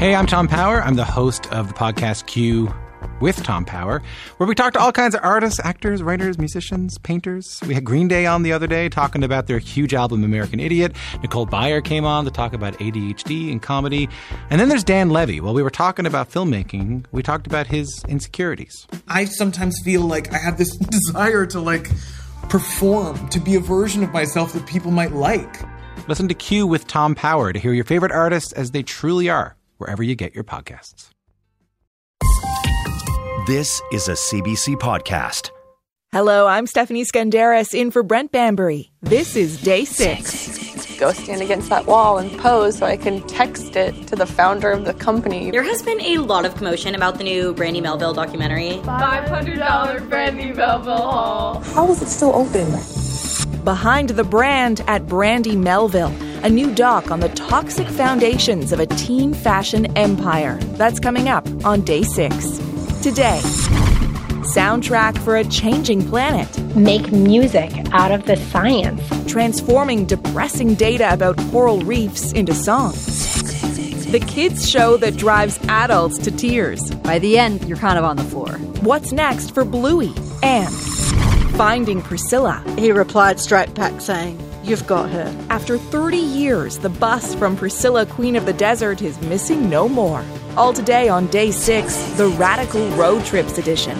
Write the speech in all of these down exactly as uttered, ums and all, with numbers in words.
Hey, I'm Tom Power. I'm the host of the podcast Q with Tom Power, where we talk to all kinds of artists, actors, writers, musicians, painters. We had Green Day on the other day talking about their huge album, American Idiot. Nicole Byer came on to talk about A D H D and comedy. And then there's Dan Levy. While we were talking about filmmaking, we talked about his insecurities. I sometimes feel like I have this desire to, like, perform, to be a version of myself that people might like. Listen to Q with Tom Power to hear your favorite artists as they truly are, wherever you get your podcasts. This is a C B C podcast. Hello, I'm Stephanie Skandaris in for Brent Bambury. This is day six. Go stand against that wall and pose so I can text it to the founder of the company. There has been a lot of commotion about the new Brandy Melville documentary. five hundred dollars Brandy Melville haul. How is it still open? Behind the brand at Brandy Melville, a new doc on the toxic foundations of a teen fashion empire. That's coming up on day six. Today, soundtrack for a changing planet. Make music out of the science. Transforming depressing data about coral reefs into songs. The kids show that drives adults to tears. By the end, you're kind of on the floor. What's next for Bluey? And finding Priscilla. He replied straight back saying, "You've got her." After thirty years, the bus from Priscilla, Queen of the Desert, is missing no more. All today on Day six, the Radical Road Trips edition.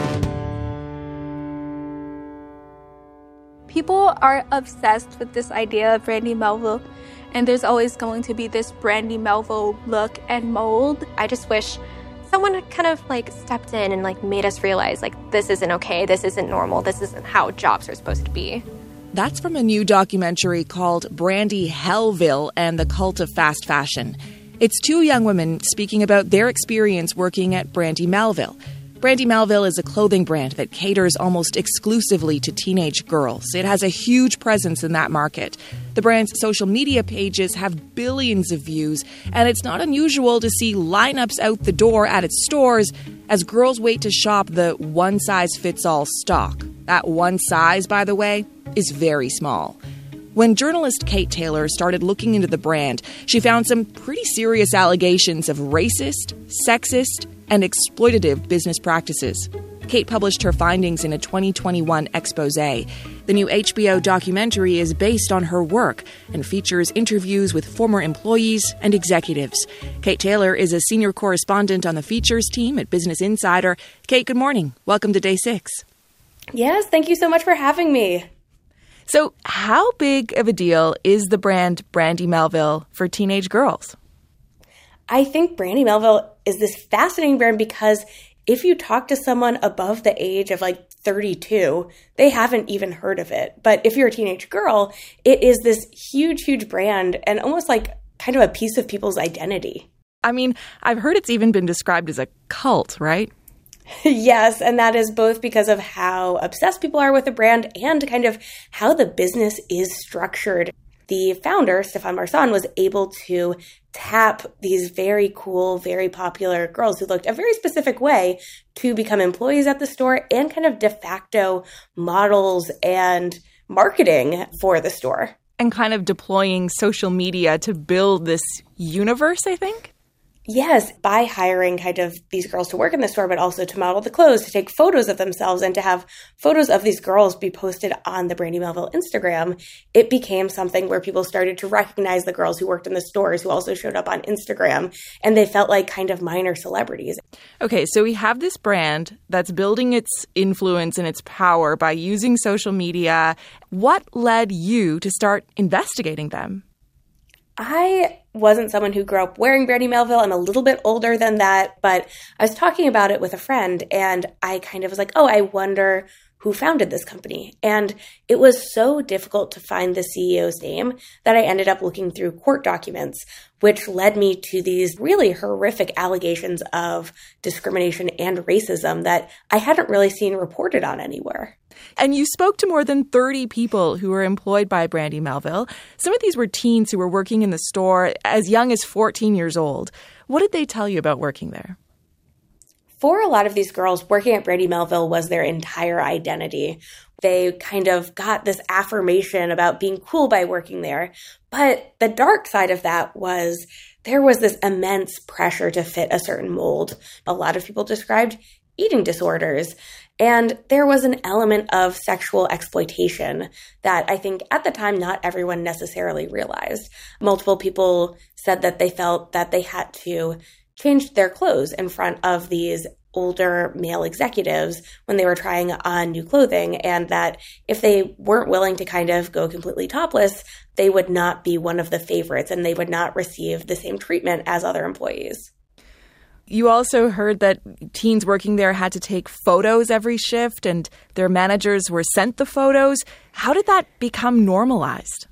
People are obsessed with this idea of Brandy Melville, and there's always going to be this Brandy Melville look and mold. I just wish someone kind of like stepped in and like made us realize like this isn't okay, this isn't normal, this isn't how jobs are supposed to be. That's from a new documentary called Brandy Hellville and the Cult of Fast Fashion. It's two young women speaking about their experience working at Brandy Melville. Brandy Melville is a clothing brand that caters almost exclusively to teenage girls. It has a huge presence in that market. The brand's social media pages have billions of views, and it's not unusual to see lineups out the door at its stores as girls wait to shop the one-size-fits-all stock. That one size, by the way, is very small. When journalist Kate Taylor started looking into the brand, she found some pretty serious allegations of racist, sexist, and exploitative business practices. Kate published her findings in a twenty twenty-one expose. The new H B O documentary is based on her work and features interviews with former employees and executives. Kate Taylor is a senior correspondent on the features team at Business Insider. Kate, good morning. Welcome to Day six. Yes, thank you so much for having me. So how big of a deal is the brand Brandy Melville for teenage girls? I think Brandy Melville is this fascinating brand because if you talk to someone above the age of like thirty-two, they haven't even heard of it. But if you're a teenage girl, it is this huge, huge brand and almost like kind of a piece of people's identity. I mean, I've heard it's even been described as a cult, right? Yes, and that is both because of how obsessed people are with the brand and kind of how the business is structured. The founder, Stefan Marsan, was able to tap these very cool, very popular girls who looked a very specific way to become employees at the store and kind of de facto models and marketing for the store. And kind of deploying social media to build this universe, I think? Yes, by hiring kind of these girls to work in the store, but also to model the clothes, to take photos of themselves, and to have photos of these girls be posted on the Brandy Melville Instagram, it became something where people started to recognize the girls who worked in the stores who also showed up on Instagram, and they felt like kind of minor celebrities. Okay, so we have this brand that's building its influence and its power by using social media. What led you to start investigating them? I wasn't someone who grew up wearing Brandy Melville. I'm a little bit older than that, but I was talking about it with a friend and I kind of was like, oh, I wonder who founded this company. And it was so difficult to find the C E O's name that I ended up looking through court documents, which led me to these really horrific allegations of discrimination and racism that I hadn't really seen reported on anywhere. And you spoke to more than thirty people who were employed by Brandy Melville. Some of these were teens who were working in the store as young as fourteen years old. What did they tell you about working there? For a lot of these girls, working at Brandy Melville was their entire identity. they kind of got this affirmation about being cool by working there. But the dark side of that was there was this immense pressure to fit a certain mold. A lot of people described eating disorders. And there was an element of sexual exploitation that I think at the time not everyone necessarily realized. Multiple people said that they felt that they had to change their clothes in front of these older male executives when they were trying on new clothing, and that if they weren't willing to kind of go completely topless, they would not be one of the favorites and they would not receive the same treatment as other employees. You also heard that teens working there had to take photos every shift and their managers were sent the photos. How did that become normalized?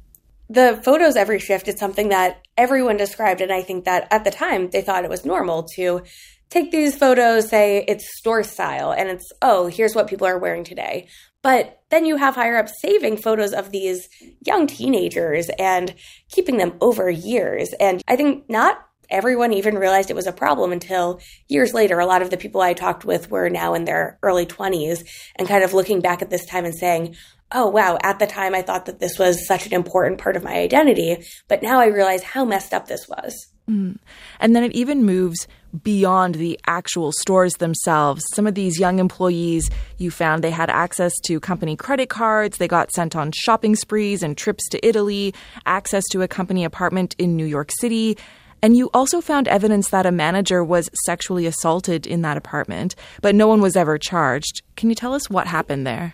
The photos every shift is something that everyone described, and I think that at the time they thought it was normal to take these photos, say it's store style, and it's, oh, here's what people are wearing today. But then you have higher ups saving photos of these young teenagers and keeping them over years. And I think not everyone even realized it was a problem until years later. A lot of the people I talked with were now in their early twenties and kind of looking back at this time and saying, oh, wow, at the time I thought that this was such an important part of my identity, but now I realize how messed up this was. Mm. And then it even moves beyond the actual stores themselves. Some of these young employees, you found they had access to company credit cards. They got sent on shopping sprees and trips to Italy, access to a company apartment in New York City. And you also found evidence that a manager was sexually assaulted in that apartment, but no one was ever charged. Can you tell us what happened there?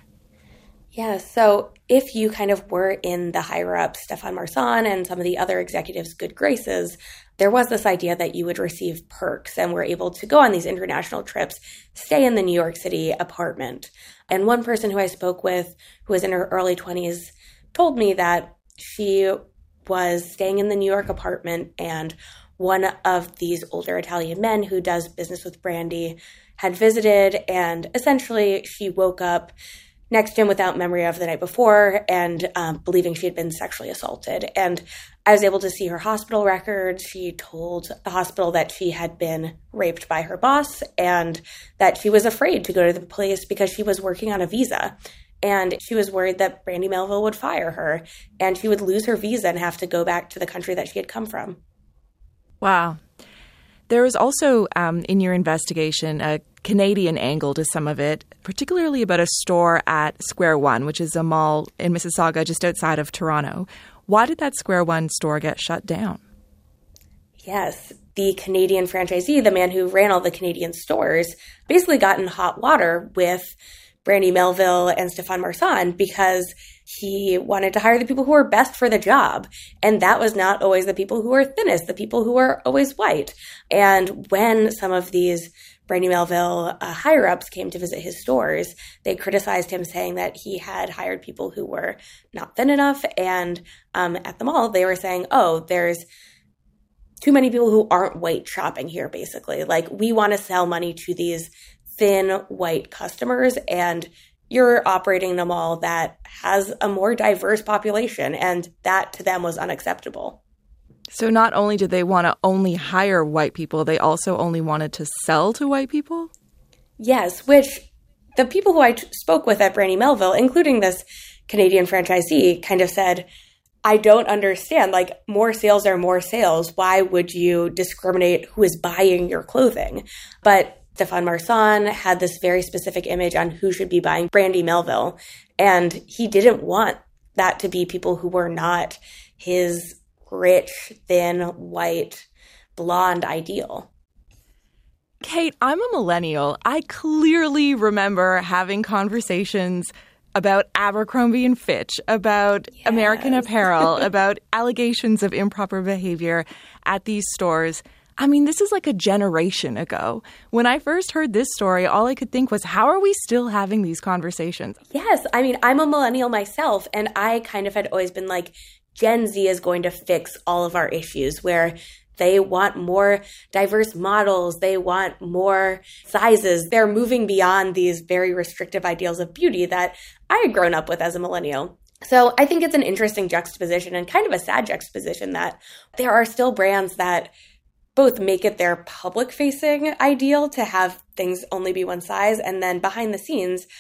Yeah, so if you kind of were in the higher-up Stefan Marsan and some of the other executives' good graces, there was this idea that you would receive perks and were able to go on these international trips, stay in the New York City apartment. And one person who I spoke with, who was in her early twenties, told me that she was staying in the New York apartment and one of these older Italian men who does business with Brandy had visited, and essentially she woke up next to him without memory of the night before and um, believing she had been sexually assaulted. And I was able to see her hospital records. She told the hospital that she had been raped by her boss and that she was afraid to go to the place because she was working on a visa. And she was worried that Brandy Melville would fire her and she would lose her visa and have to go back to the country that she had come from. Wow. There was also, um, in your investigation, a Canadian angle to some of it, particularly about a store at Square One, which is a mall in Mississauga just outside of Toronto. Why did that Square One store get shut down? Yes, the Canadian franchisee, the man who ran all the Canadian stores, basically got in hot water with Brandy Melville and Stefan Marsan because he wanted to hire the people who were best for the job. And that was not always the people who were thinnest, the people who were always white. And when some of these Brandy Melville uh, higher-ups came to visit his stores, they criticized him, saying that he had hired people who were not thin enough. And um, at the mall, they were saying, oh, there's too many people who aren't white shopping here, basically. Like, we want to sell money to these thin white customers, and you're operating in a mall that has a more diverse population, and that to them was unacceptable. So not only did they want to only hire white people, they also only wanted to sell to white people? Yes, which the people who I t- spoke with at Brandy Melville, including this Canadian franchisee, kind of said, I don't understand. Like, more sales are more sales. Why would you discriminate who is buying your clothing? But Stefan Marsan had this very specific image on who should be buying Brandy Melville, and he didn't want that to be people who were not his rich, thin, white, blonde ideal. Kate, I'm a millennial. I clearly remember having conversations about Abercrombie and Fitch, about yes. American Apparel, about allegations of improper behavior at these stores. I mean, this is like a generation ago. When I first heard this story, all I could think was, how are we still having these conversations? Yes. I mean, I'm a millennial myself, and I kind of had always been like, Gen Z is going to fix all of our issues, where they want more diverse models. They want more sizes. They're moving beyond these very restrictive ideals of beauty that I had grown up with as a millennial. So I think it's an interesting juxtaposition and kind of a sad juxtaposition that there are still brands that both make it their public-facing ideal to have things only be one size, and then behind the scenes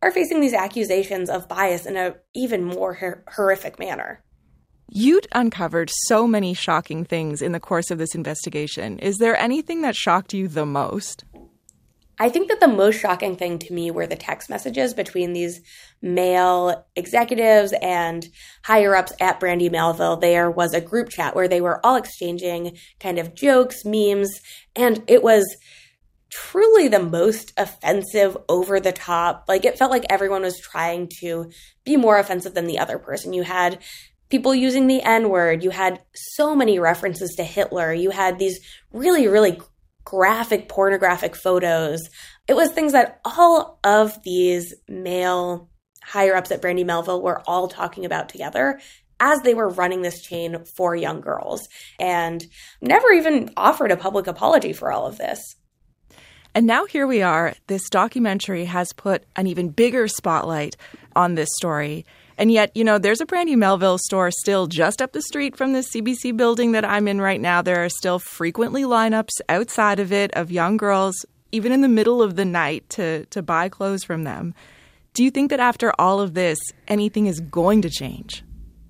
are facing these accusations of bias in an even more hor- horrific manner. You'd uncovered so many shocking things in the course of this investigation. Is there anything that shocked you the most? I think that the most shocking thing to me were the text messages between these male executives and higher-ups at Brandy Melville. There was a group chat where they were all exchanging kind of jokes, memes, and it was truly the most offensive, over-the-top. Like, it felt like everyone was trying to be more offensive than the other person. You had people using the N-word. You had so many references to Hitler. You had these really, really graphic, pornographic photos. It was things that all of these male higher-ups at Brandy Melville were all talking about together as they were running this chain for young girls, and never even offered a public apology for all of this. And now here we are. This documentary has put an even bigger spotlight on this story. And yet, you know, there's a Brandy Melville store still just up the street from the C B C building that I'm in right now. There are still frequently lineups outside of it of young girls, even in the middle of the night, to, to buy clothes from them. Do you think that after all of this, anything is going to change?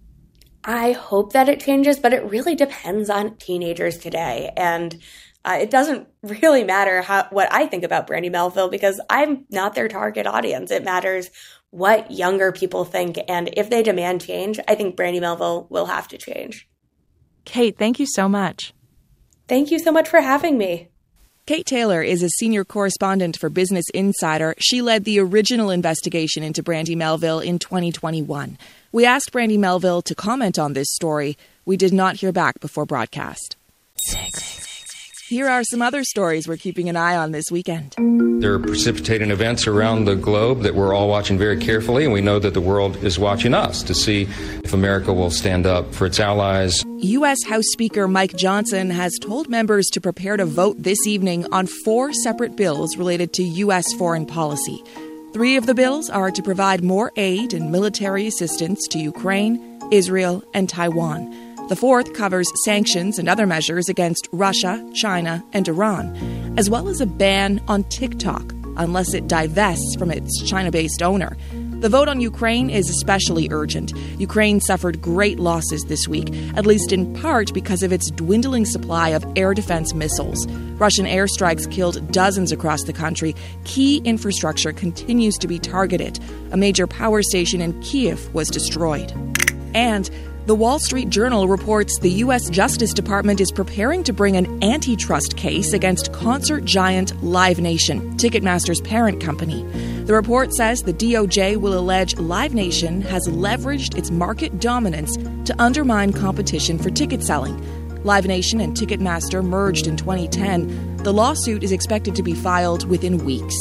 I hope that it changes, but it really depends on teenagers today. And uh, it doesn't really matter how, what I think about Brandy Melville, because I'm not their target audience. It matters what younger people think. And if they demand change, I think Brandy Melville will have to change. Kate, thank you so much. Thank you so much for having me. Kate Taylor is a senior correspondent for Business Insider. She led the original investigation into Brandy Melville in twenty twenty-one. We asked Brandy Melville to comment on this story. We did not hear back before broadcast. Six. Here are some other stories we're keeping an eye on this weekend. There are precipitating events around the globe that we're all watching very carefully, and we know that the world is watching us to see if America will stand up for its allies. U S House Speaker Mike Johnson has told members to prepare to vote this evening on four separate bills related to U S foreign policy. Three of the bills are to provide more aid and military assistance to Ukraine, Israel, and Taiwan. The fourth covers sanctions and other measures against Russia, China, and Iran, as well as a ban on TikTok, unless it divests from its China-based owner. The vote on Ukraine is especially urgent. Ukraine suffered great losses this week, at least in part because of its dwindling supply of air defense missiles. Russian airstrikes killed dozens across the country. Key infrastructure continues to be targeted. A major power station in Kyiv was destroyed. And the Wall Street Journal reports the U S Justice Department is preparing to bring an antitrust case against concert giant Live Nation, Ticketmaster's parent company. The report says the D O J will allege Live Nation has leveraged its market dominance to undermine competition for ticket selling. Live Nation and Ticketmaster merged in twenty ten. The lawsuit is expected to be filed within weeks.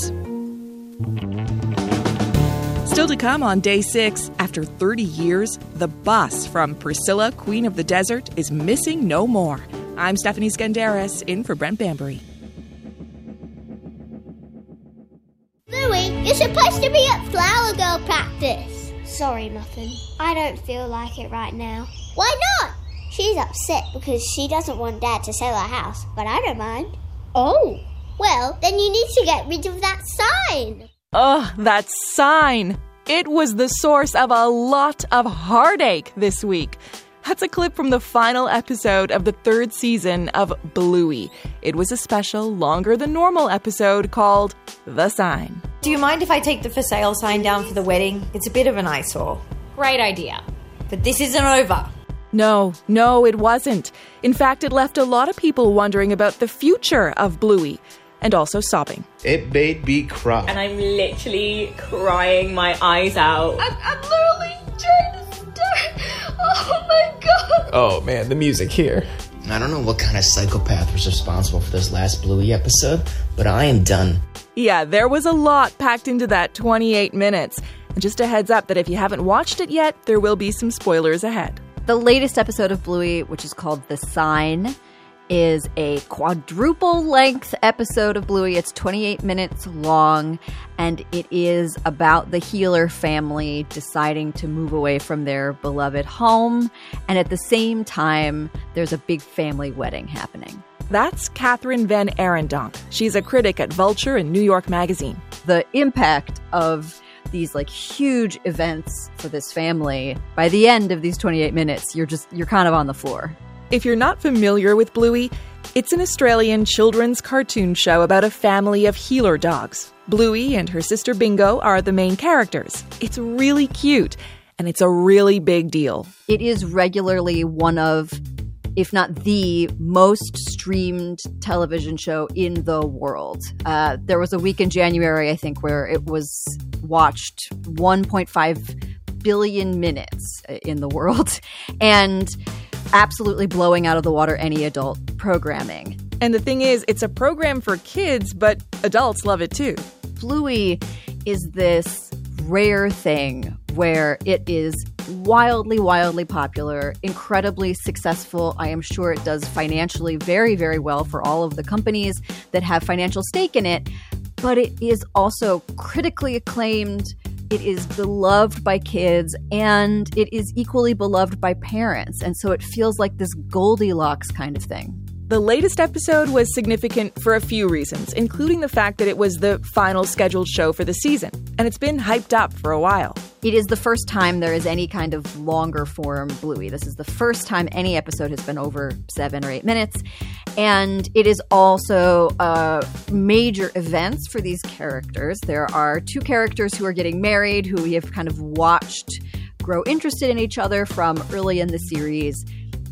Still to come on day six, after thirty years, the bus from Priscilla, Queen of the Desert, is missing no more. I'm Stephanie Skandaris, in for Brent Bambury. Louie, you're supposed to be at Flower Girl practice. Sorry, Muffin. I don't feel like it right now. Why not? She's upset because she doesn't want Dad to sell her house, but I don't mind. Oh. Well, then you need to get rid of that sign. Ugh, that sign. It was the source of a lot of heartache this week. That's a clip from the final episode of the third season of Bluey. It was a special, longer than normal episode called The Sign. Do you mind if I take the for sale sign down for the wedding? It's a bit of an eyesore. Great idea. But this isn't over. No, no, it wasn't. In fact, it left a lot of people wondering about the future of Bluey. And also sobbing. It made me cry. And I'm literally crying my eyes out. I'm, I'm literally trying to start. Oh my god. Oh man, the music here. I don't know what kind of psychopath was responsible for this last Bluey episode, but I am done. Yeah, there was a lot packed into that twenty-eight minutes. And just a heads up that if you haven't watched it yet, there will be some spoilers ahead. The latest episode of Bluey, which is called The Sign, is a quadruple-length episode of Bluey. It's twenty-eight minutes long, and it is about the Healer family deciding to move away from their beloved home, and at the same time, there's a big family wedding happening. That's Catherine Van Arendonk. She's a critic at Vulture and New York Magazine. The impact of these like huge events for this family. By the end of these twenty-eight minutes, you're just, you're kind of on the floor. If you're not familiar with Bluey, it's an Australian children's cartoon show about a family of healer dogs. Bluey and her sister Bingo are the main characters. It's really cute, and it's a really big deal. It is regularly one of, if not the most streamed television show in the world. Uh, there was a week in January, I think, where it was watched one point five billion minutes in the world, and absolutely blowing out of the water any adult programming. And the thing is, it's a program for kids, but adults love it too. Bluey is this rare thing where it is wildly, wildly popular, incredibly successful. I am sure it does financially very, very well for all of the companies that have financial stake in it, but it is also critically acclaimed. It is beloved by kids, and it is equally beloved by parents. And so it feels like this Goldilocks kind of thing. The latest episode was significant for a few reasons, including the fact that it was the final scheduled show for the season, and it's been hyped up for a while. It is the first time there is any kind of longer form Bluey. This is the first time any episode has been over seven or eight minutes. And it is also uh, major events for these characters. There are two characters who are getting married, who we have kind of watched grow interested in each other from early in the series.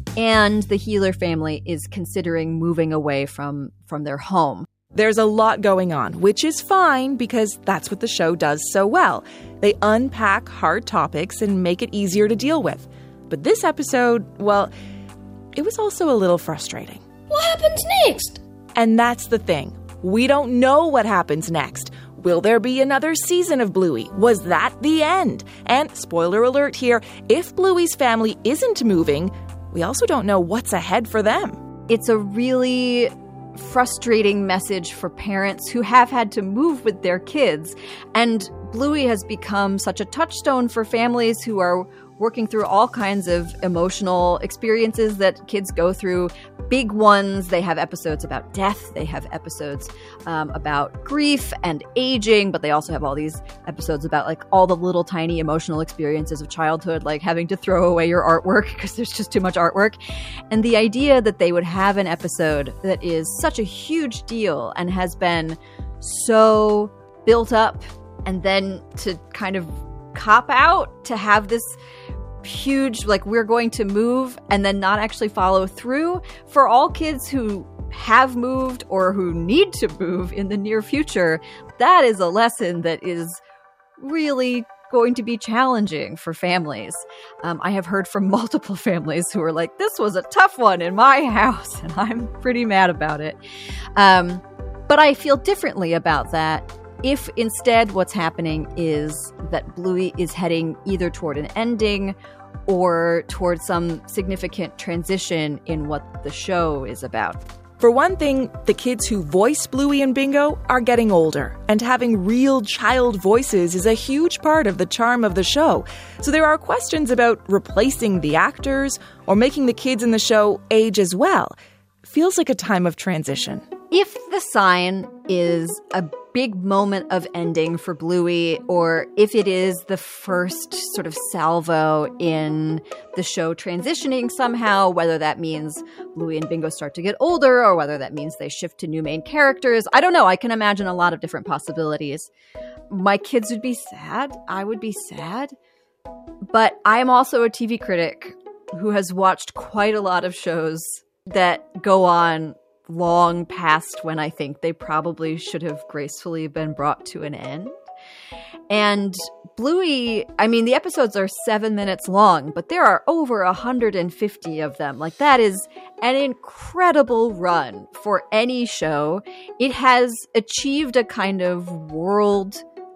And the Healer family is considering moving away from, from their home. There's a lot going on, which is fine because that's what the show does so well. They unpack hard topics and make it easier to deal with. But this episode, well, it was also a little frustrating. What happens next? And that's the thing. We don't know what happens next. Will there be another season of Bluey? Was that the end? And spoiler alert here, if Bluey's family isn't moving, we also don't know what's ahead for them. It's a really frustrating message for parents who have had to move with their kids. And Bluey has become such a touchstone for families who are working through all kinds of emotional experiences that kids go through. Big ones. They have episodes about death. They have episodes um, about grief and aging, but they also have all these episodes about like all the little tiny emotional experiences of childhood, like having to throw away your artwork because there's just too much artwork. And the idea that they would have an episode that is such a huge deal and has been so built up, and then to kind of cop out, to have this huge, like, we're going to move and then not actually follow through. For all kids who have moved or who need to move in the near future, that is a lesson that is really going to be challenging for families. Um, I have heard from multiple families who are like, this was a tough one in my house, and I'm pretty mad about it. Um, but I feel differently about that. If instead what's happening is that Bluey is heading either toward an ending or toward some significant transition in what the show is about. For one thing, the kids who voice Bluey and Bingo are getting older, and having real child voices is a huge part of the charm of the show. So there are questions about replacing the actors or making the kids in the show age as well. Feels like a time of transition. If The Sign is a big moment of ending for Bluey, or if it is the first sort of salvo in the show transitioning somehow, whether that means Bluey and Bingo start to get older, or whether that means they shift to new main characters, I don't know. I can imagine a lot of different possibilities. My kids would be sad. I would be sad. But I'm also a T V critic who has watched quite a lot of shows that go on long past when I think they probably should have gracefully been brought to an end. And Bluey, I mean, the episodes are seven minutes long, but there are over one hundred fifty of them. Like, that is an incredible run for any show. It has achieved a kind of world,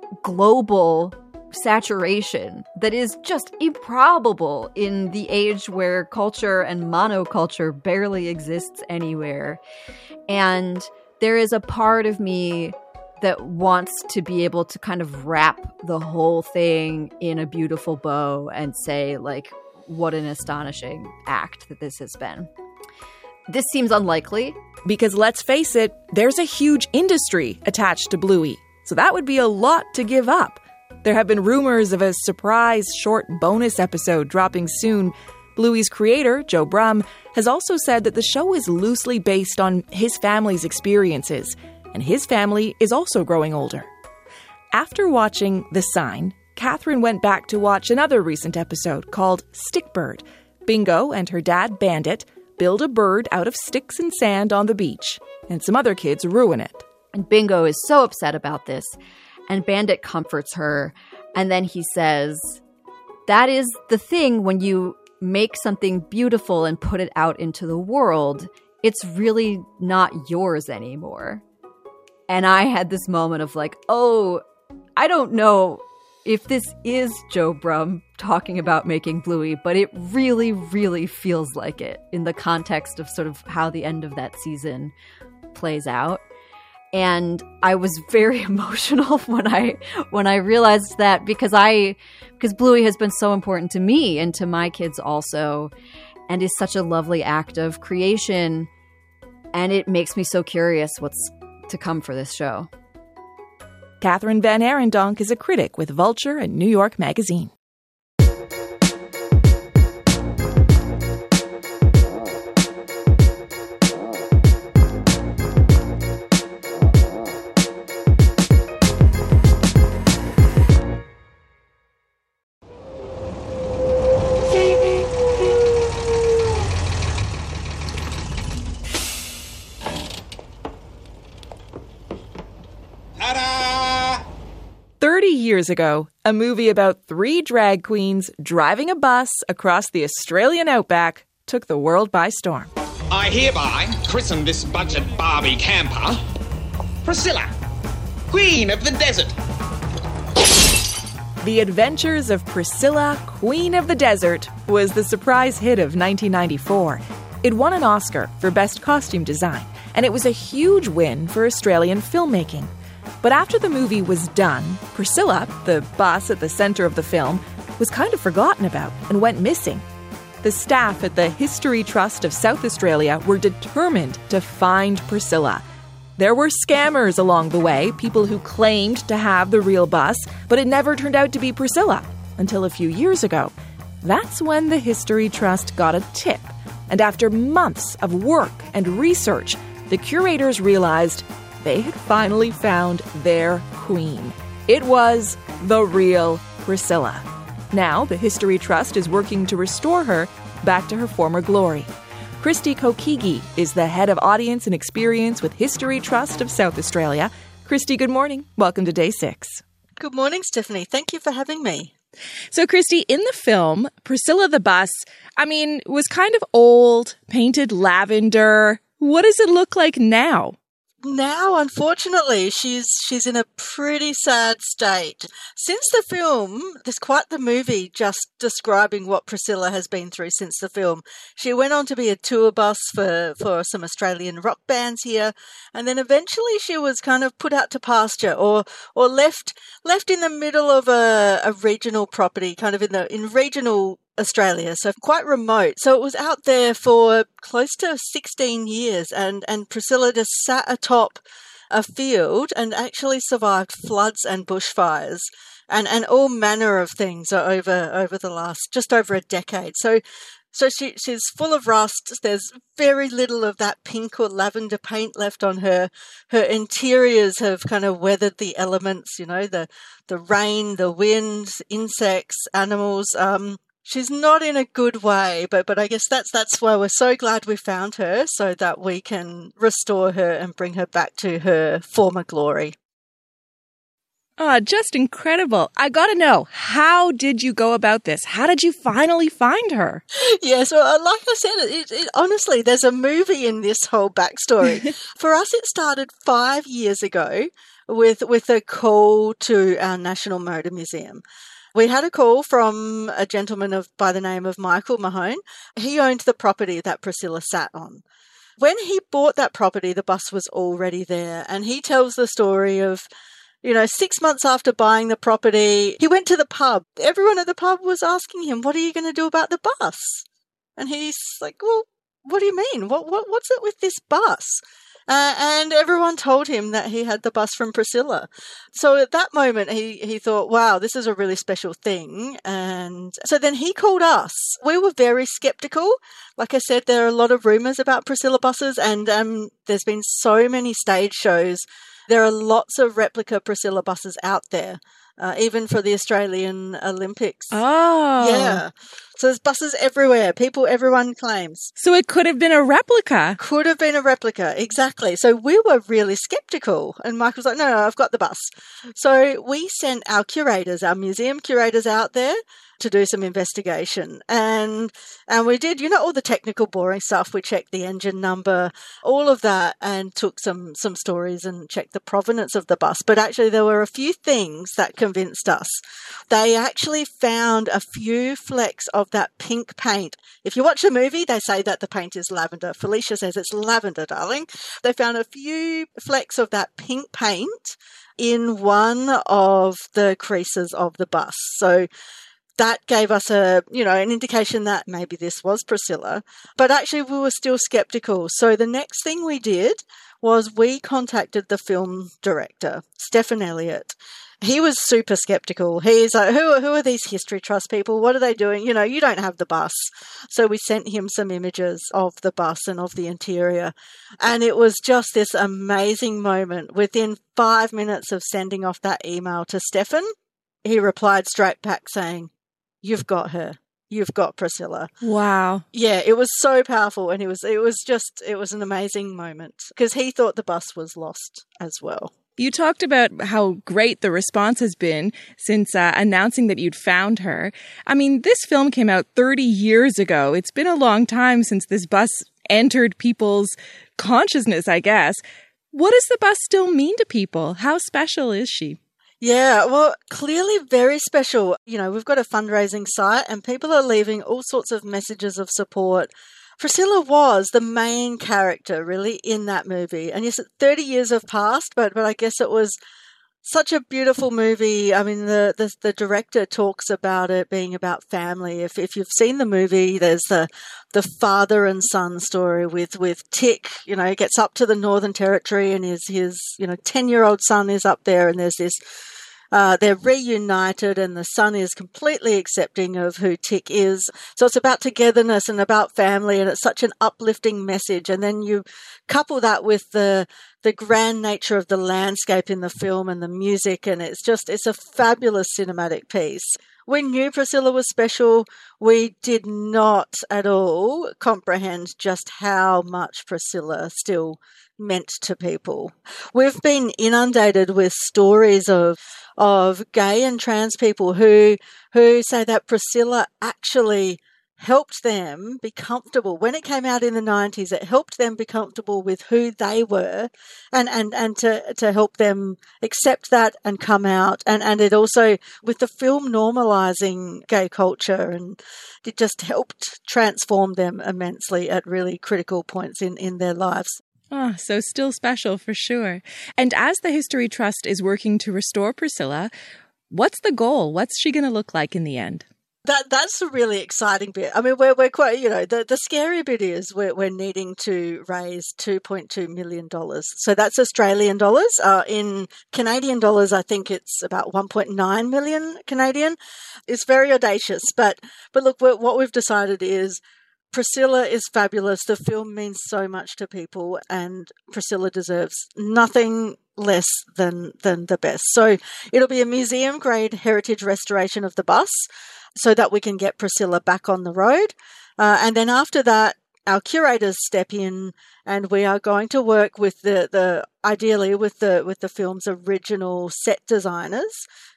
global saturation that is just improbable in the age where culture and monoculture barely exists anywhere. And there is a part of me that wants to be able to kind of wrap the whole thing in a beautiful bow and say, like, what an astonishing act that this has been. This seems unlikely. Because let's face it, there's a huge industry attached to Bluey. So that would be a lot to give up. There have been rumors of a surprise short bonus episode dropping soon. Bluey's creator, Joe Brumm, has also said that the show is loosely based on his family's experiences, and his family is also growing older. After watching The Sign, Catherine went back to watch another recent episode called Stickbird. Bingo and her dad, Bandit, build a bird out of sticks and sand on the beach, and some other kids ruin it. And Bingo is so upset about this, and Bandit comforts her, and then he says, that is the thing when you make something beautiful and put it out into the world, it's really not yours anymore. And I had this moment of like, oh, I don't know if this is Joe Brumm talking about making Bluey, but it really, really feels like it in the context of sort of how the end of that season plays out. And I was very emotional when I when I realized that because I because Bluey has been so important to me and to my kids also, and is such a lovely act of creation. And it makes me so curious what's to come for this show. Catherine Van Arendonk is a critic with Vulture and New York Magazine. Thirty years ago, a movie about three drag queens driving a bus across the Australian outback took the world by storm. I hereby christen this budget Barbie camper Priscilla, Queen of the Desert. The Adventures of Priscilla, Queen of the Desert was the surprise hit of nineteen ninety-four. It won an Oscar for Best Costume Design, and it was a huge win for Australian filmmaking. But after the movie was done, Priscilla, the bus at the center of the film, was kind of forgotten about and went missing. The staff at the History Trust of South Australia were determined to find Priscilla. There were scammers along the way, people who claimed to have the real bus, but it never turned out to be Priscilla until a few years ago. That's when the History Trust got a tip. And after months of work and research, the curators realized they had finally found their queen. It was the real Priscilla. Now, the History Trust is working to restore her back to her former glory. Christy Kokigi is the head of audience and experience with History Trust of South Australia. Christy, good morning. Welcome to Day Six. Good morning, Stephanie. Thank you for having me. So, Christy, in the film, Priscilla the bus, I mean, was kind of old, painted lavender. What does it look like now? Now, unfortunately, she's she's in a pretty sad state. Since the film, there's quite the movie just describing what Priscilla has been through since the film. She went on to be a tour bus for, for some Australian rock bands here, and then eventually she was kind of put out to pasture or or left left in the middle of a, a regional property, kind of in the in regional Australia, so quite remote. So it was out there for close to sixteen years, and, and Priscilla just sat atop a field and actually survived floods and bushfires and, and all manner of things over over the last just over a decade. So so she she's full of rust. There's very little of that pink or lavender paint left on her. Her interiors have kind of weathered the elements, you know, the the rain, the wind, insects, animals. Um She's not in a good way, but, but I guess that's that's why we're so glad we found her, so that we can restore her and bring her back to her former glory. Oh, just incredible. I gotta know, how did you go about this? How did you finally find her? Yeah, so uh, like I said, it, it, honestly, there's a movie in this whole backstory. For us, it started five years ago with with a call to our National Motor Museum. We had a call from a gentleman of by the name of Michael Mahone. He owned the property that Priscilla sat on. When he bought that property, the bus was already there, and he tells the story of, you know, six months after buying the property, he went to the pub. Everyone at the pub was asking him, what are you going to do about the bus? And he's like, well, what do you mean? What, what what's it with this bus? Uh, and everyone told him that he had the bus from Priscilla. So at that moment, he, he thought, wow, this is a really special thing. And so then he called us. We were very skeptical. Like I said, there are a lot of rumours about Priscilla buses, and um, there's been so many stage shows. There are lots of replica Priscilla buses out there. Uh, even for the Australian Olympics. Oh. Yeah. So there's buses everywhere. People, everyone claims. So it could have been a replica. Could have been a replica, exactly. So we were really skeptical. And Mike was like, no, no, I've got the bus. So we sent our curators, our museum curators out there to do some investigation. And and we did, you know, all the technical boring stuff. We checked the engine number, all of that, and took some, some stories and checked the provenance of the bus. But actually there were a few things that convinced us. They actually found a few flecks of that pink paint. If you watch the movie, they say that the paint is lavender. Felicia says it's lavender, darling. They found a few flecks of that pink paint in one of the creases of the bus. So that gave us a, you know, an indication that maybe this was Priscilla. But actually we were still skeptical. So the next thing we did was we contacted the film director, Stephen Elliott. He was super skeptical. He's like, who, who are these History Trust people? What are they doing? You know, you don't have the bus. So we sent him some images of the bus and of the interior. And it was just this amazing moment. Within five minutes of sending off that email to Stephen, he replied straight back saying, "You've got her. You've got Priscilla." Wow. Yeah, it was so powerful. And it was, it was just, it was an amazing moment because he thought the bus was lost as well. You talked about how great the response has been since uh, announcing that you'd found her. I mean, this film came out thirty years ago. It's been a long time since this bus entered people's consciousness, I guess. What does the bus still mean to people? How special is she? Yeah, well, clearly very special. You know, we've got a fundraising site and people are leaving all sorts of messages of support. Priscilla was the main character, really, in that movie. And yes, thirty years have passed, but, but I guess it was such a beautiful movie. I mean, the, the, the director talks about it being about family. If if you've seen the movie, there's the the father and son story with, with Tick. You know, he gets up to the Northern Territory and his, his you know, ten-year-old son is up there and there's this Uh, they're reunited and the son is completely accepting of who Tick is. So it's about togetherness and about family, and it's such an uplifting message. And then you couple that with the the grand nature of the landscape in the film and the music, and it's just, it's a fabulous cinematic piece. We knew Priscilla was special. We did not at all comprehend just how much Priscilla still meant to people. We've been inundated with stories of of gay and trans people who who say that Priscilla actually helped them be comfortable. When it came out in the nineties, it helped them be comfortable with who they were and, and, and to, to help them accept that and come out. And, and it also, with the film normalizing gay culture, and it just helped transform them immensely at really critical points in, in their lives. Oh, so still special for sure. And as the History Trust is working to restore Priscilla, what's the goal? What's she going to look like in the end? That that's a really exciting bit. I mean, we're we're quite, you know, the, the scary bit is we're we're needing to raise two point two million dollars. So that's Australian dollars. Uh, in Canadian dollars, I think it's about one point nine million Canadian. It's very audacious, but but look, we're, what we've decided is Priscilla is fabulous. The film means so much to people, and Priscilla deserves nothing less than than the best. So it'll be a museum grade heritage restoration of the bus, so that we can get Priscilla back on the road. Uh, and then after that, our curators step in, and we are going to work with the, the ideally with the with the film's original set designers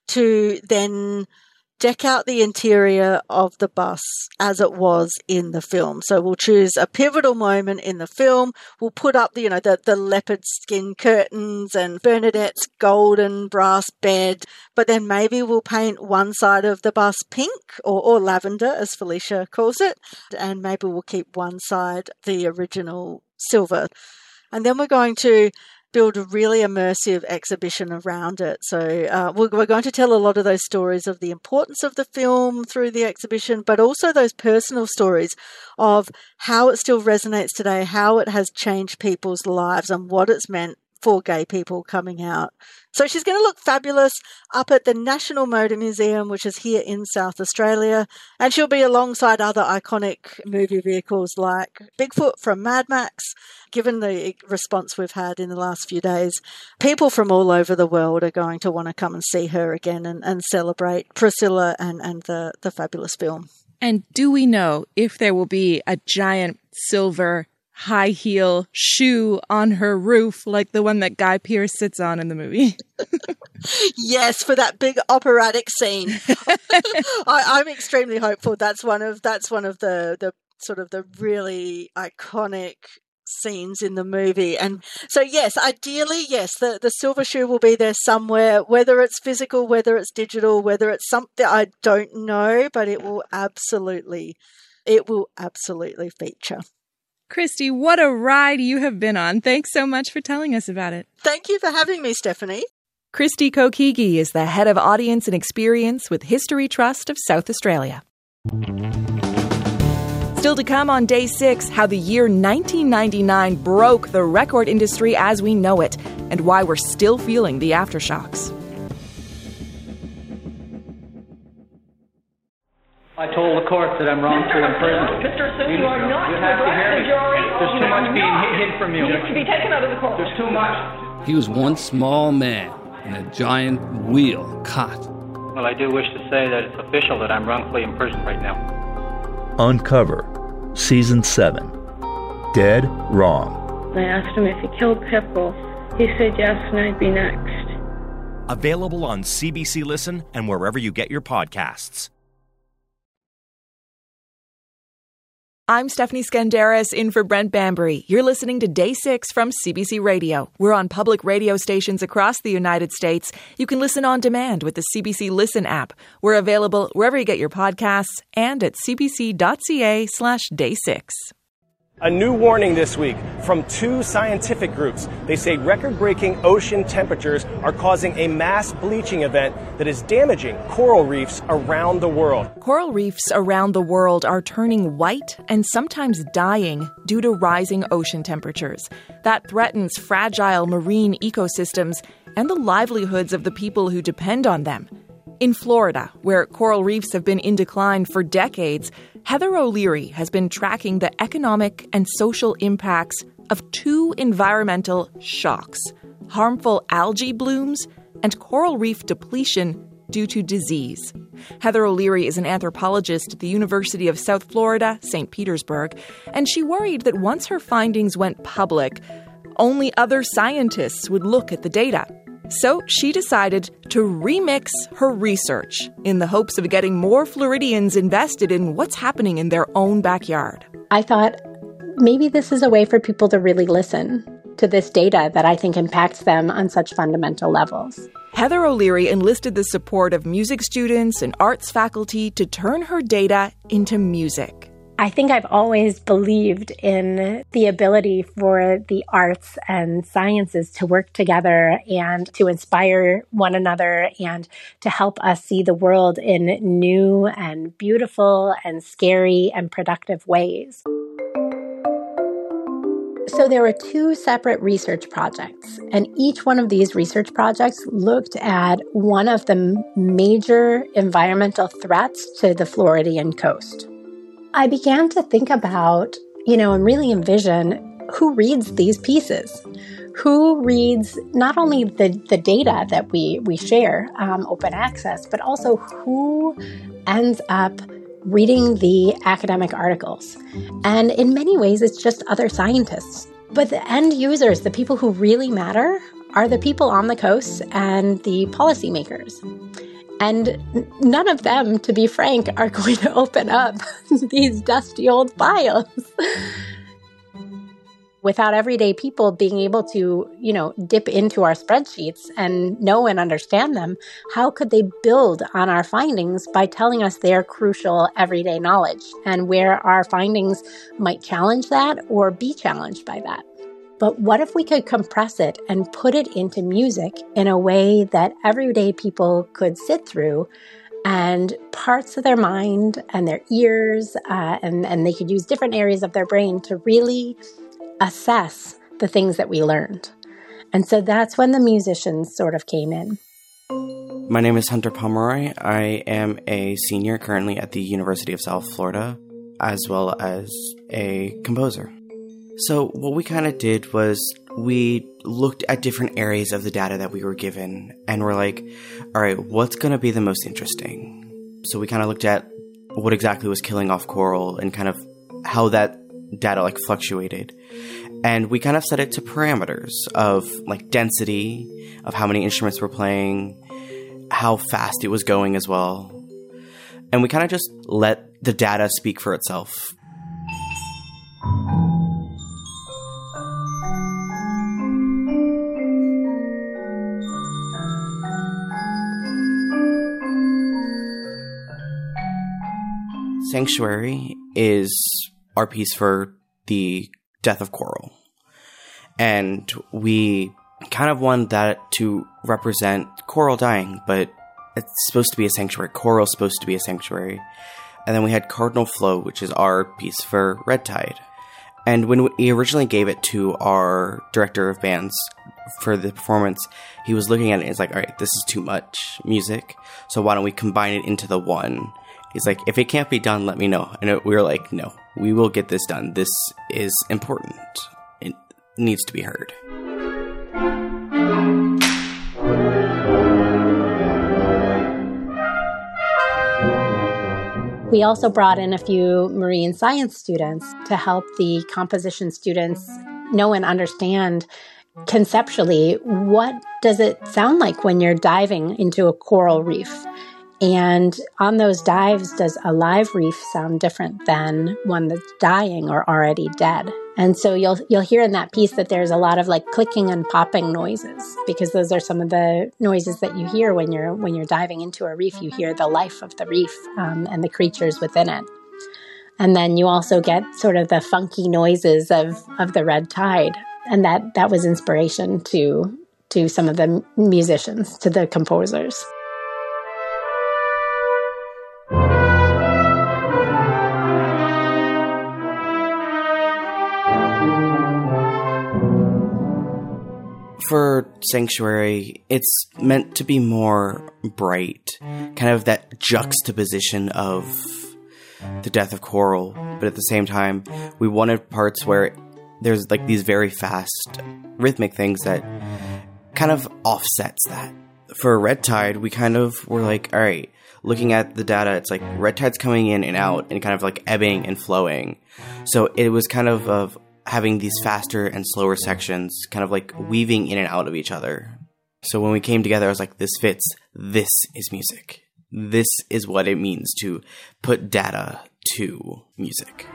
to then deck out the interior of the bus as it was in the film. So we'll choose a pivotal moment in the film. We'll put up the, you know, the, the leopard skin curtains and Bernadette's golden brass bed, but then maybe we'll paint one side of the bus pink or, or lavender, as Felicia calls it, and maybe we'll keep one side the original silver. And then we're going to build a really immersive exhibition around it. So uh, we're, we're going to tell a lot of those stories of the importance of the film through the exhibition, but also those personal stories of how it still resonates today, how it has changed people's lives and what it's meant for gay people coming out. So she's going to look fabulous up at the National Motor Museum, which is here in South Australia, and she'll be alongside other iconic movie vehicles like Bigfoot from Mad Max. Given the response we've had in the last few days, people from all over the world are going to want to come and see her again and, and celebrate Priscilla and, and the, the fabulous film. And do we know if there will be a giant silver high heel shoe on her roof like the one that Guy Pearce sits on in the movie? Yes, for that big operatic scene. I, I'm extremely hopeful. That's one of that's one of the, the sort of the really iconic scenes in the movie. And so yes, ideally, yes, the, the silver shoe will be there somewhere, whether it's physical, whether it's digital, whether it's something I don't know, but it will absolutely it will absolutely feature. Christy, what a ride you have been on. Thanks so much for telling us about it. Thank you for having me, Stephanie. Christy Kokigi is the head of audience and experience with History Trust of South Australia. Still to come on day six, how the year nineteen ninety-nine broke the record industry as we know it, and why we're still feeling the aftershocks. I told the court that I'm wrongfully imprisoned. Mister Sue, you, you are not to address the jury. There's too much being hid from you. You need to be taken out of the court. There's too much. He was one small man in a giant wheel caught. Well, I do wish to say that it's official that I'm wrongfully imprisoned right now. Uncover, Season seven. Dead Wrong. I asked him if he killed Pipple. He said yes, and I'd be next. Available on C B C Listen and wherever you get your podcasts. I'm Stephanie Skandaris in for Brent Bambury. You're listening to Day six from C B C Radio. We're on public radio stations across the United States. You can listen on demand with the C B C Listen app. We're available wherever you get your podcasts and at cbc.ca slash day six. A new warning this week from two scientific groups. They say record-breaking ocean temperatures are causing a mass bleaching event that is damaging coral reefs around the world. Coral reefs around the world are turning white and sometimes dying due to rising ocean temperatures. That threatens fragile marine ecosystems and the livelihoods of the people who depend on them. In Florida, where coral reefs have been in decline for decades, Heather O'Leary has been tracking the economic and social impacts of two environmental shocks: harmful algae blooms and coral reef depletion due to disease. Heather O'Leary is an anthropologist at the University of South Florida, Saint Petersburg, and she worried that once her findings went public, only other scientists would look at the data. So she decided to remix her research in the hopes of getting more Floridians invested in what's happening in their own backyard. I thought maybe this is a way for people to really listen to this data that I think impacts them on such fundamental levels. Heather O'Leary enlisted the support of music students and arts faculty to turn her data into music. I think I've always believed in the ability for the arts and sciences to work together and to inspire one another and to help us see the world in new and beautiful and scary and productive ways. So there were two separate research projects, and each one of these research projects looked at one of the major environmental threats to the Floridian coast. I began to think about, you know, and really envision who reads these pieces, who reads not only the, the data that we, we share, um, open access, but also who ends up reading the academic articles. And in many ways, it's just other scientists. But the end users, the people who really matter, are the people on the coast and the policymakers. And none of them, to be frank, are going to open up these dusty old files. Without everyday people being able to, you know, dip into our spreadsheets and know and understand them, how could they build on our findings by telling us their crucial everyday knowledge and where our findings might challenge that or be challenged by that? But what if we could compress it and put it into music in a way that everyday people could sit through, and parts of their mind and their ears, uh, and, and they could use different areas of their brain to really assess the things that we learned. And so that's when the musicians sort of came in. My name is Hunter Pomeroy. I am a senior currently at the University of South Florida, as well as a composer. So what we kind of did was we looked at different areas of the data that we were given, and we're like, all right, what's going to be the most interesting? So we kind of looked at what exactly was killing off coral and kind of how that data like fluctuated. And we kind of set it to parameters of like density, of how many instruments were playing, how fast it was going as well. And we kind of just let the data speak for itself. Sanctuary is our piece for the death of coral. And we kind of wanted that to represent coral dying, but it's supposed to be a sanctuary. Coral's supposed to be a sanctuary. And then we had Cardinal Flow, which is our piece for Red Tide. And when we originally gave it to our director of bands for the performance, he was looking at it and he's like, all right, this is too much music, so why don't we combine it into the one? He's like, if it can't be done, let me know. And we were like, no, we will get this done. This is important. It needs to be heard. We also brought in a few marine science students to help the composition students know and understand conceptually, what does it sound like when you're diving into a coral reef? And on those dives, does a live reef sound different than one that's dying or already dead? And so you'll you'll hear in that piece that there's a lot of like clicking and popping noises, because those are some of the noises that you hear when you're when you're diving into a reef. You hear the life of the reef um, and the creatures within it. And then you also get sort of the funky noises of, of the red tide. And that, that was inspiration to to some of the musicians, to the composers. For Sanctuary, it's meant to be more bright, kind of that juxtaposition of the death of coral, but at the same time, we wanted parts where there's like these very fast rhythmic things that kind of offsets that. For Red Tide, we kind of were like, all right, looking at the data, it's like Red Tide's coming in and out and kind of like ebbing and flowing. So it was kind of of having these faster and slower sections kind of like weaving in and out of each other. So when we came together, I was like, this fits. This is music. This is what it means to put data to music.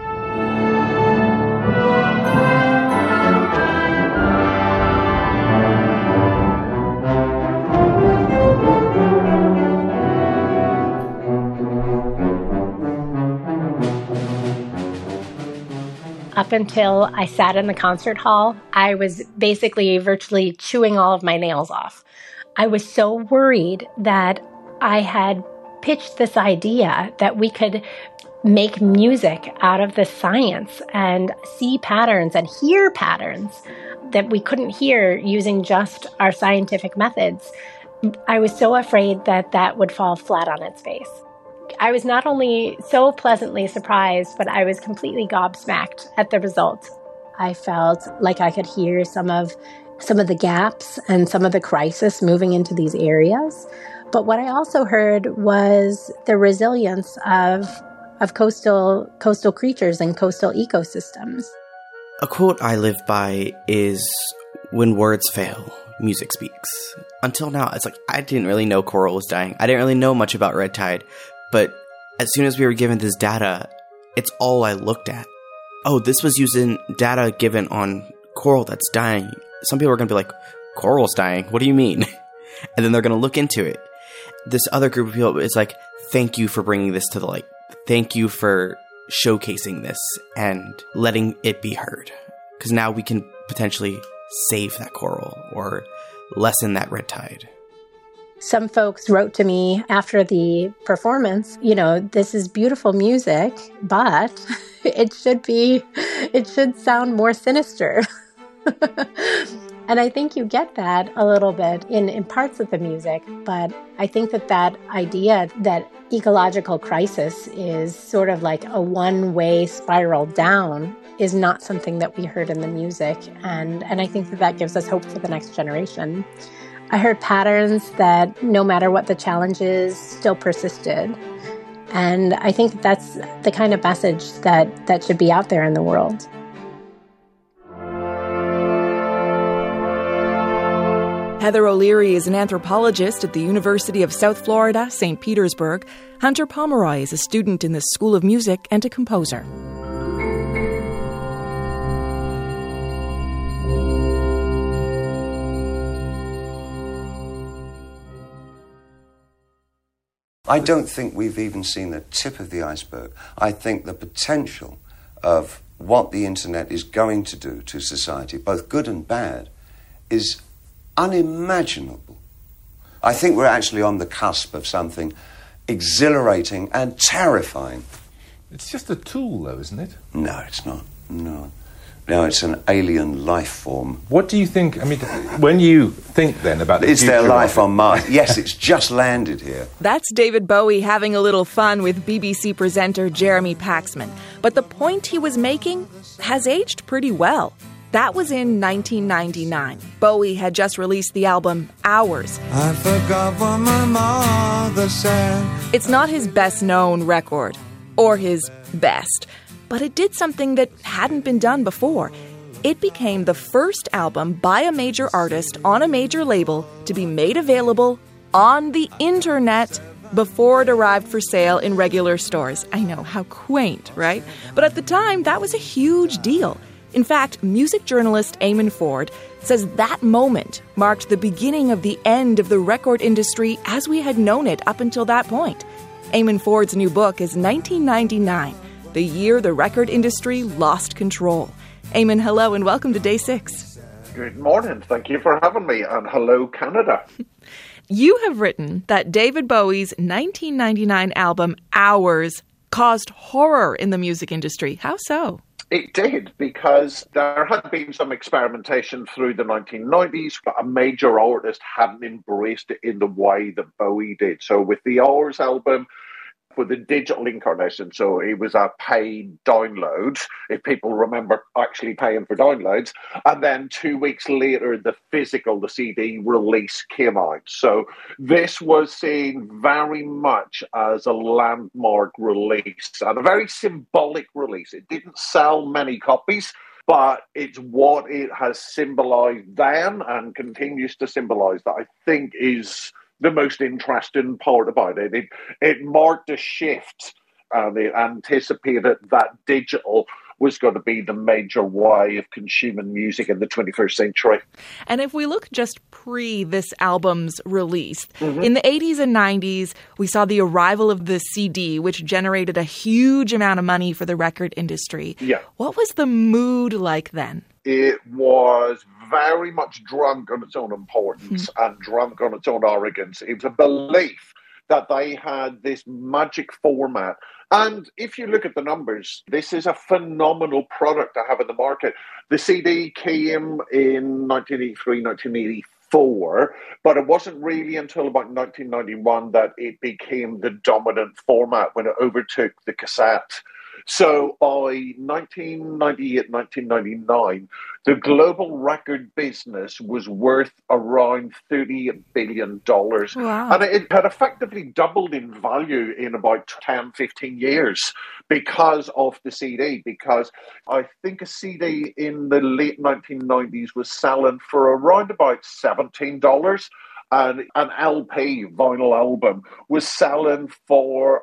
Up until I sat in the concert hall, I was basically virtually chewing all of my nails off. I was so worried that I had pitched this idea that we could make music out of the science and see patterns and hear patterns that we couldn't hear using just our scientific methods. I was so afraid that that would fall flat on its face. I was not only so pleasantly surprised, but I was completely gobsmacked at the results. I felt like I could hear some of some of the gaps and some of the crisis moving into these areas. But what I also heard was the resilience of of coastal coastal creatures and coastal ecosystems. A quote I live by is, when words fail, music speaks. Until now, it's like I didn't really know coral was dying. I didn't really know much about Red Tide. But as soon as we were given this data, it's all I looked at. Oh, this was using data given on coral that's dying. Some people are going to be like, coral's dying? What do you mean? And then they're going to look into it. This other group of people is like, thank you for bringing this to the light. Thank you for showcasing this and letting it be heard. because now we can potentially save that coral or lessen that red tide. Some folks wrote to me after the performance, you know, this is beautiful music, but it should be, it should sound more sinister. And I think you get that a little bit in, in parts of the music, but I think that that idea that ecological crisis is sort of like a one-way spiral down is not something that we heard in the music. And, and I think that that gives us hope for the next generation. I heard patterns that no matter what the challenges still persisted. And I think that's the kind of message that, that should be out there in the world. Heather O'Leary is an anthropologist at the University of South Florida, Saint Petersburg. Hunter Pomeroy is a student in the School of Music and a composer. I don't think we've even seen the tip of the iceberg. I think the potential of what the internet is going to do to society, both good and bad, is unimaginable. I think we're actually on the cusp of something exhilarating and terrifying. It's just a tool, though, isn't it? No, it's not. No. No, it's an alien life form. What do you think, I mean, when you think then about the Is future there life of it? on Mars? Yes, it's just landed here. That's David Bowie having a little fun with B B C presenter Jeremy Paxman. But the point he was making has aged pretty well. That was in nineteen ninety-nine. Bowie had just released the album Hours. I forgot what my mother said. It's not his best-known record, or his best, but it did something that hadn't been done before. It became the first album by a major artist on a major label to be made available on the internet before it arrived for sale in regular stores. I know, how quaint, right? But at the time, that was a huge deal. In fact, music journalist Eamon Ford says that moment marked the beginning of the end of the record industry as we had known it up until that point. Eamon Ford's new book is nineteen ninety-nine, the year the record industry lost control. Eamon, hello and welcome to Day six. Good morning. Thank you for having me, and hello, Canada. You have written that David Bowie's nineteen ninety-nine album, Hours, caused horror in the music industry. How so? It did, because there had been some experimentation through the nineteen nineties, but a major artist hadn't embraced it in the way that Bowie did. So with the Hours album, for the digital incarnation, so it was a paid download, if people remember actually paying for downloads, and then two weeks later the physical, the C D release came out. So this was seen very much as a landmark release and a very symbolic release. It didn't sell many copies, but it's what it has symbolised then and continues to symbolise that I think is the most interesting part about it. It, it marked a shift, and it anticipated that digital was going to be the major way of consuming music in the twenty-first century. And if we look just pre this album's release, mm-hmm. in the eighties and nineties, we saw the arrival of the C D, which generated a huge amount of money for the record industry. Yeah. What was the mood like then? It was very much drunk on its own importance mm. and drunk on its own arrogance. It was a belief that they had this magic format. And if you look at the numbers, this is a phenomenal product to have in the market. The C D came in nineteen eighty-three, nineteen eighty-four, but it wasn't really until about nineteen ninety-one that it became the dominant format when it overtook the cassette. So by nineteen ninety-eight, nineteen ninety-nine, the global record business was worth around thirty billion dollars. Wow. And it had effectively doubled in value in about ten, fifteen years because of the C D. Because I think a C D in the late nineteen nineties was selling for around about seventeen dollars. And an L P, vinyl album, was selling for about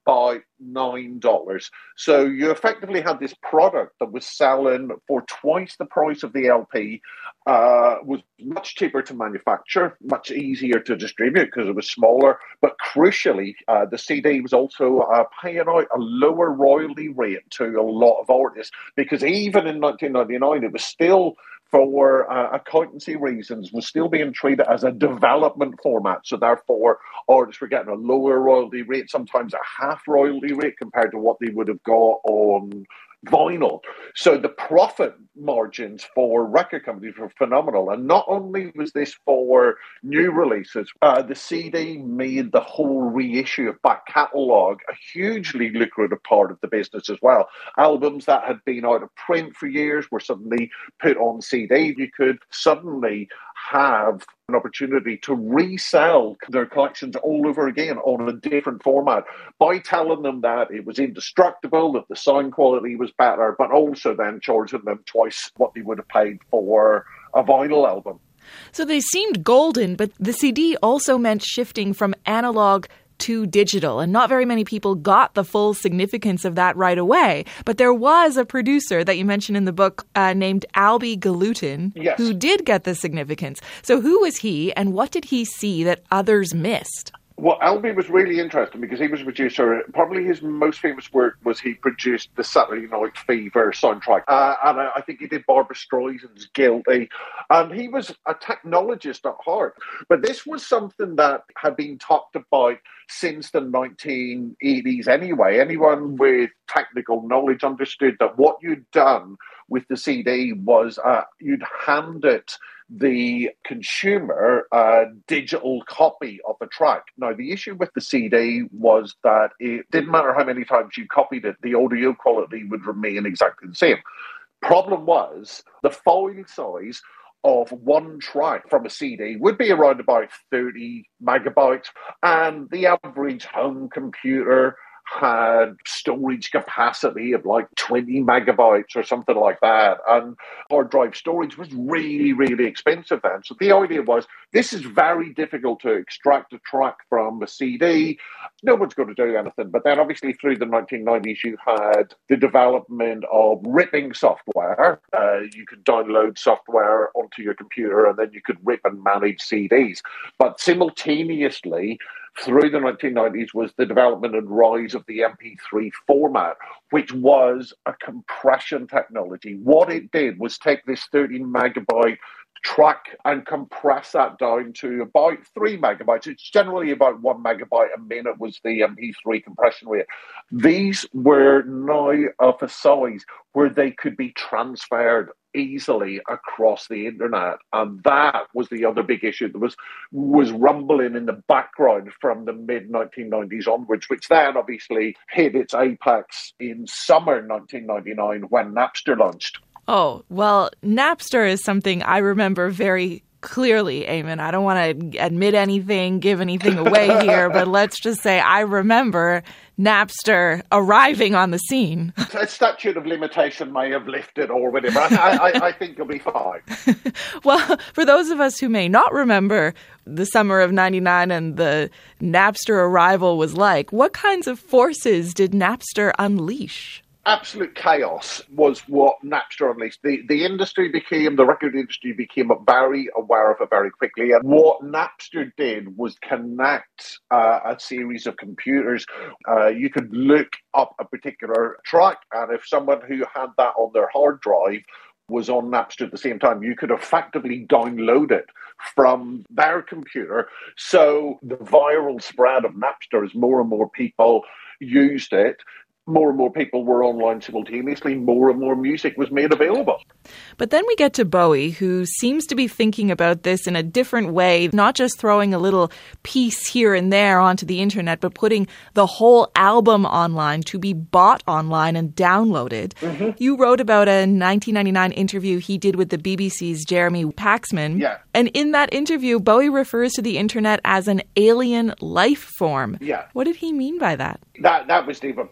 about nine dollars. So you effectively had this product that was selling for twice the price of the L P, uh, was much cheaper to manufacture, much easier to distribute because it was smaller. But crucially, uh, the C D was also uh, paying out a lower royalty rate to a lot of artists, because even in nineteen ninety-nine, it was still, for uh, accountancy reasons, was still being treated as a development format. So therefore, artists were getting a lower royalty rate, sometimes a half royalty rate compared to what they would have got on vinyl. So the profit margins for record companies were phenomenal. And not only was this for new releases, uh, the C D made the whole reissue of back catalogue a hugely lucrative part of the business as well. Albums that had been out of print for years were suddenly put on C D. You could suddenly have an opportunity to resell their collections all over again on a different format by telling them that it was indestructible, that the sound quality was better, but also then charging them twice what they would have paid for a vinyl album. So they seemed golden, but the C D also meant shifting from analog to digital, and not very many people got the full significance of that right away. But there was a producer that you mentioned in the book uh, named Albie Galutin, yes, who did get the significance. So who was he, and what did he see that others missed? Well, Albie was really interesting because he was a producer. Probably his most famous work was he produced the Saturday Night Fever soundtrack. Uh, and I, I think he did Barbra Streisand's Guilty. And he was a technologist at heart. But this was something that had been talked about since the nineteen eighties anyway. Anyone with technical knowledge understood that what you'd done with the C D was uh, you'd hand it the consumer a digital copy of the track. Now, the issue with the C D was that it didn't matter how many times you copied it, the audio quality would remain exactly the same. Problem was, the file size of one track from a C D would be around about thirty megabytes, and the average home computer had storage capacity of like twenty megabytes or something like that. And hard drive storage was really, really expensive then. So the idea was, this is very difficult to extract a track from a C D. No one's going to do anything. But then obviously through the nineteen nineties, you had the development of ripping software. Uh, you could download software onto your computer and then you could rip and manage C Ds. But simultaneously, through the nineteen nineties was the development and rise of the M P three format, which was a compression technology. What it did was take this thirty megabyte track and compress that down to about three megabytes. It's generally about one megabyte a minute was the M P three compression rate. These were now of a size where they could be transferred easily across the internet, and that was the other big issue that was was rumbling in the background from the mid nineteen nineties onwards, which then obviously hit its apex in summer nineteen ninety-nine when Napster launched. Oh, well, Napster is something I remember very clearly, Eamon. I don't want to admit anything, give anything away here, but let's just say I remember Napster arriving on the scene. A statute of limitation may have lifted or whatever. I, I, I think you'll be fine. Well, for those of us who may not remember the summer of ninety-nine and the Napster arrival was like, what kinds of forces did Napster unleash? Absolute chaos was what Napster unleashed. The the industry became, the record industry became very aware of it very quickly. And what Napster did was connect uh, a series of computers. Uh, you could look up a particular track, and if someone who had that on their hard drive was on Napster at the same time, you could effectively download it from their computer. So the viral spread of Napster, as more and more people used it, more and more people were online simultaneously, more and more music was made available. But then we get to Bowie, who seems to be thinking about this in a different way, not just throwing a little piece here and there onto the internet, but putting the whole album online to be bought online and downloaded. Mm-hmm. You wrote about a nineteen ninety-nine interview he did with the B B C's Jeremy Paxman. Yeah. And in that interview, Bowie refers to the internet as an alien life form. Yeah. What did he mean by that? That that was David Bowie being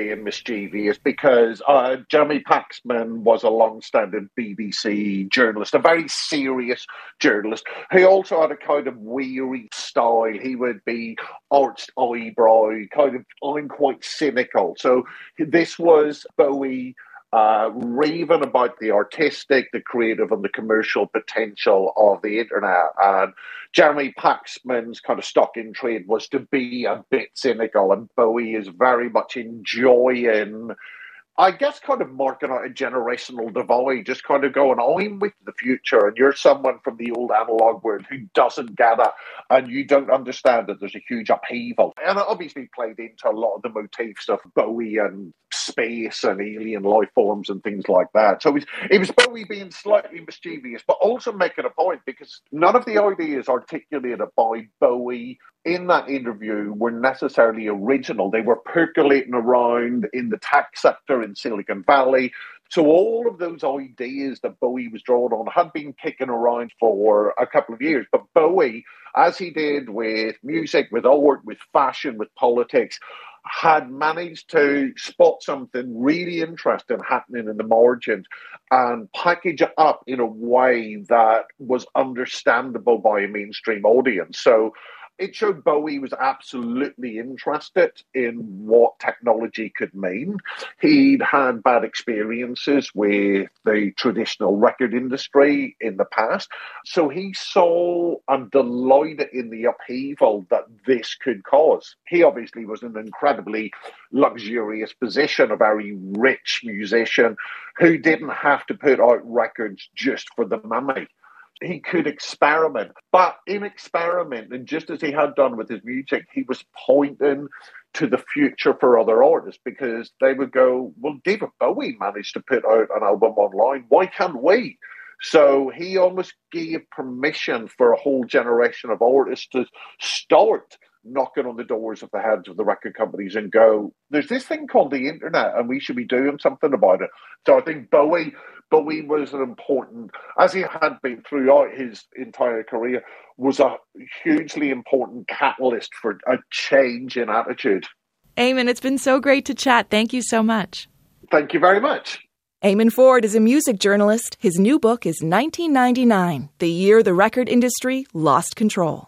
lively and mischievous because uh, Jeremy Paxman was a long-standing B B C journalist, a very serious journalist. He also had a kind of weary style. He would be arched eyebrow, kind of, I'm quite cynical. So this was Bowie Uh, raving about the artistic, the creative, and the commercial potential of the internet. And Jeremy Paxman's kind of stock in trade was to be a bit cynical, and Bowie is very much enjoying, I guess, kind of marking out a generational divide, just kind of going, I'm with the future, and you're someone from the old analog world who doesn't get it, and you don't understand that there's a huge upheaval. And it obviously played into a lot of the motifs of Bowie and space and alien life forms and things like that. So it was, it was Bowie being slightly mischievous, but also making a point, because none of the ideas articulated by Bowie in that interview were necessarily original. They were percolating around in the tech sector in Silicon Valley. So all of those ideas that Bowie was drawing on had been kicking around for a couple of years. But Bowie, as he did with music, with art, with fashion, with politics, had managed to spot something really interesting happening in the margins and package it up in a way that was understandable by a mainstream audience. So it showed Bowie was absolutely interested in what technology could mean. He'd had bad experiences with the traditional record industry in the past. So he saw and delighted in the upheaval that this could cause. He obviously was in an incredibly luxurious position, a very rich musician who didn't have to put out records just for the money. He could experiment, but in experimenting, just as he had done with his music, he was pointing to the future for other artists, because they would go, well, David Bowie managed to put out an album online. Why can't we? So he almost gave permission for a whole generation of artists to start knocking on the doors of the heads of the record companies and go, there's this thing called the internet and we should be doing something about it. So I think Bowie Bowie was an important, as he had been throughout his entire career, was a hugely important catalyst for a change in attitude. Eamon, it's been so great to chat. Thank you so much. Thank you very much. Eamon Ford is a music journalist. His new book is nineteen ninety-nine, The Year the Record Industry Lost Control.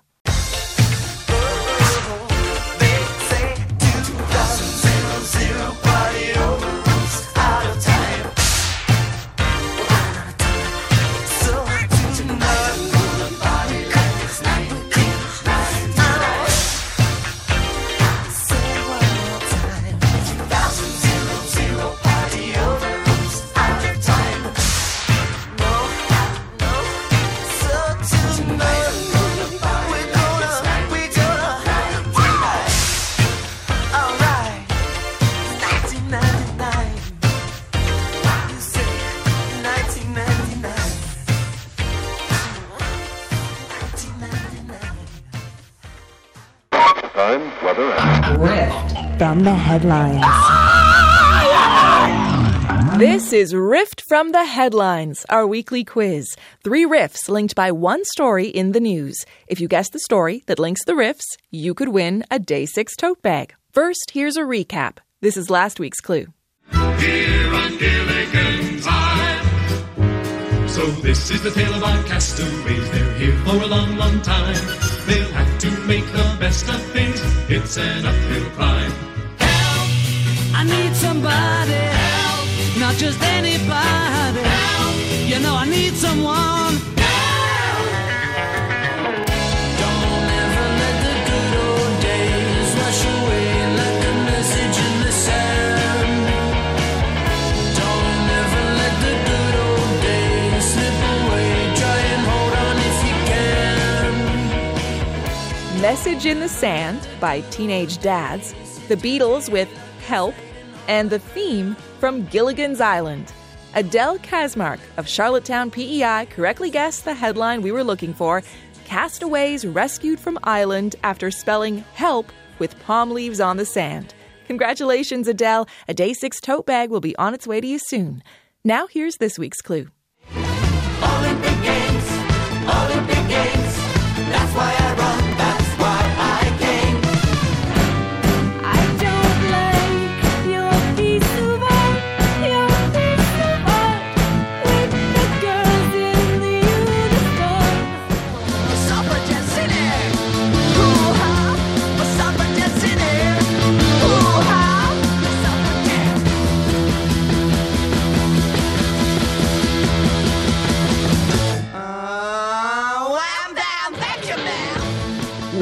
Rift from the headlines. This is Rift from the Headlines, our weekly quiz. Three riffs linked by one story in the news. If you guess the story that links the riffs, you could win a Day six tote bag. First, here's a recap. This is last week's clue. Here on Gilligan's Island. So this is the tale of our castaways. They're here for a long, long time. They'll have to make the best of things. It's an uphill climb. Help! I need somebody. Help! Not just anybody. Help! You know I need someone. Help! Don't ever let the good old days wash away like a message in the sand. Don't ever let the good old days slip away. Try and hold on if you can. Message in the Sand by Teenage Dads, The Beatles with Help, and the theme from Gilligan's Island. Adele Kazmark of Charlottetown, P E I correctly guessed the headline we were looking for: Castaways rescued from island after spelling help with palm leaves on the sand. Congratulations, Adele. A Day six tote bag will be on its way to you soon. Now here's this week's clue. Olympic Games, Olympic Games. That's why I run, that's why I came. I don't like your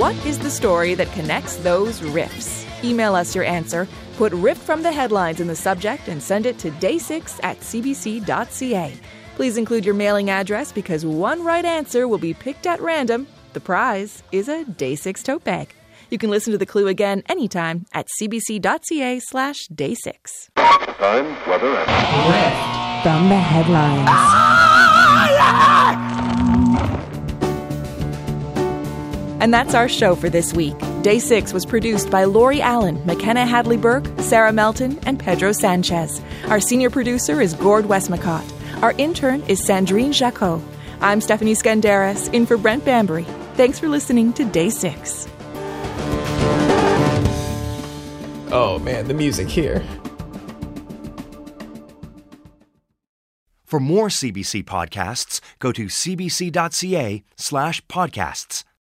What is the story that connects those riffs? Email us your answer. Put Riff from the Headlines in the subject and send it to day six at c b c dot c a. Please include your mailing address because one right answer will be picked at random. The prize is a Day six tote bag. You can listen to The Clue again anytime at cbc.ca slash day six. Time, weather, and... Riff from the Headlines. And that's our show for this week. Day six was produced by Lori Allen, McKenna Hadley-Burke, Sarah Melton, and Pedro Sanchez. Our senior producer is Gord Westmacott. Our intern is Sandrine Jacot. I'm Stephanie Skandaris, in for Brent Bambury. Thanks for listening to Day six. Oh man, the music here. For more C B C podcasts, go to cbc.ca slash podcasts.